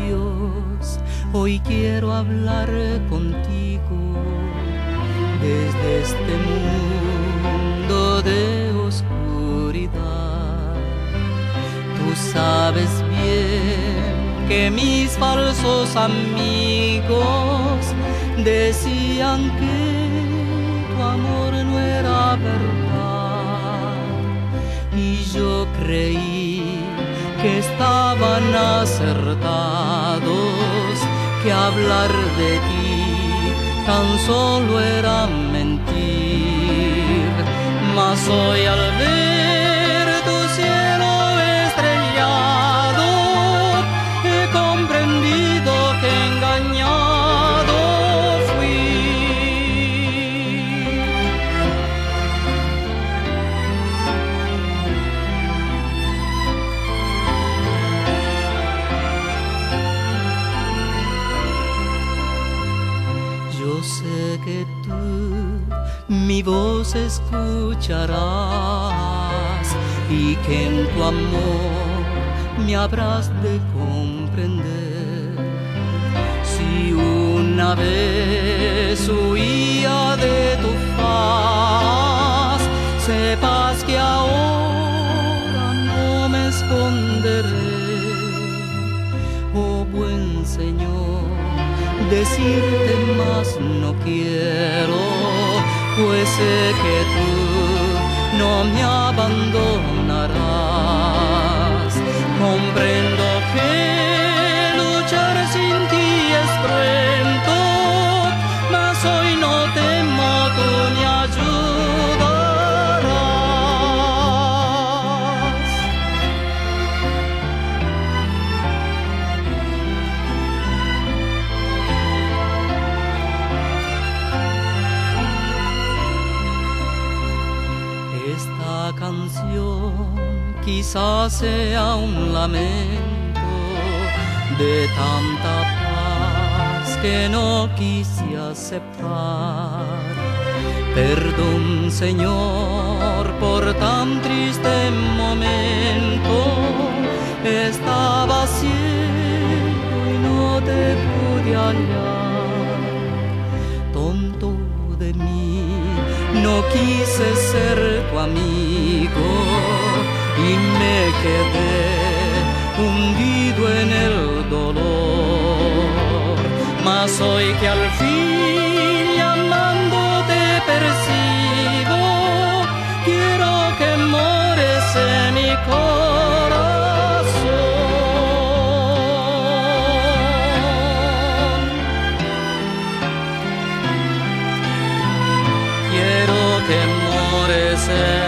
Dios, hoy quiero hablar contigo desde este mundo de oscuridad. Tú sabes bien que mis falsos amigos decían que tu amor no era verdad, y yo creí que estaban acertados, que hablar de ti tan solo era mentir. Mas hoy al ver tu cielo estrellado he comprendido que engañado fui. Yo sé que tú mi voz escucharás y que en tu amor me habrás de comprender. Si una vez huía de tu faz, sepas que ahora no me esconderé. Oh buen Señor, decirte más no quiero, pues sé que tú no me abandonarás. Comprendo que luchar sin ti es cruento, mas hoy no temo, tú me ayudarás. Esta canción quizás sea un lamento de tanta paz que no quise aceptar. Perdón, Señor, por tan triste momento. Estaba ciego y no te pude hallar. Tonto de mí, no quise ser tu amigo y me quedé hundido en el dolor. Mas hoy que al fin llamándote percibo, quiero que mores en mi corazón. Quiero que mores en